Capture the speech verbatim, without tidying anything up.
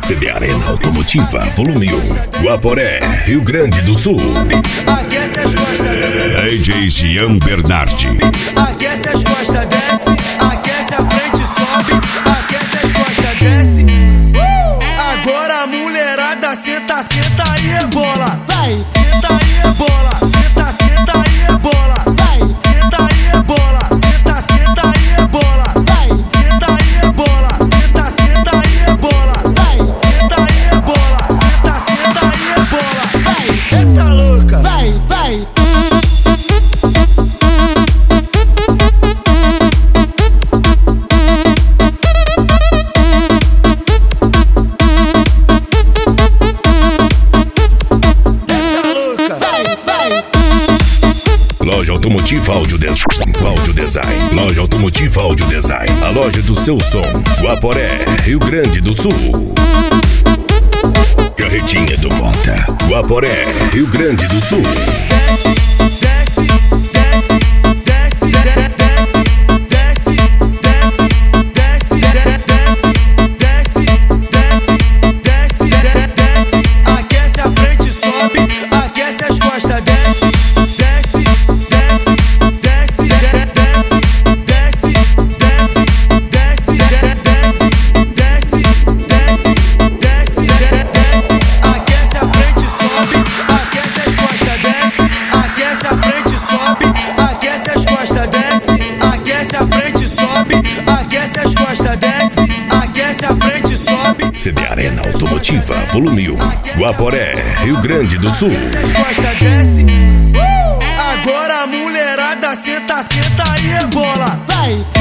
C D Arena Automotiva, volume um, Guaporé, Rio Grande do Sul. Aquece as costas, D J Gian Bernardi. aquece as costas, desce, aquece a frente, sobe, aquece as costas, desce. Agora a mulherada senta, senta e rebola. Vai, Senta e rebola, senta, senta e rebola. vai, Senta e rebola, senta, senta e rebola. vai, Senta e rebola, senta, senta e rebola. vai, Senta e rebola, senta, senta e rebola. vai, Eita louca! vai, vai. Loja Automotiva Audio Design. Audio Design. Loja Automotiva Audio Design. A loja do seu som. Guaporé, Rio Grande do Sul. Carretinha do Mota. Guaporé, Rio Grande do Sul. Desce, desce, desce, desce, desce, desce, desce, desce, desce, desce, desce, desce. Aquece a frente, sobe, aquece as costas, desce, desce, desce, desce, desce, desce, desce, desce, desce, desce, desce, desce. Aquece a frente, sobe, aquece as costas, desce, aquece a frente, sobe, aquece as costas, desce, aquece a frente, sobe, aquece as costas, desce, aquece a frente, sobe. C D Arena Automotiva, volume um, Guaporé, Rio Grande do Sul. As costas desce. Agora a mulherada senta, senta e rebola. Vai,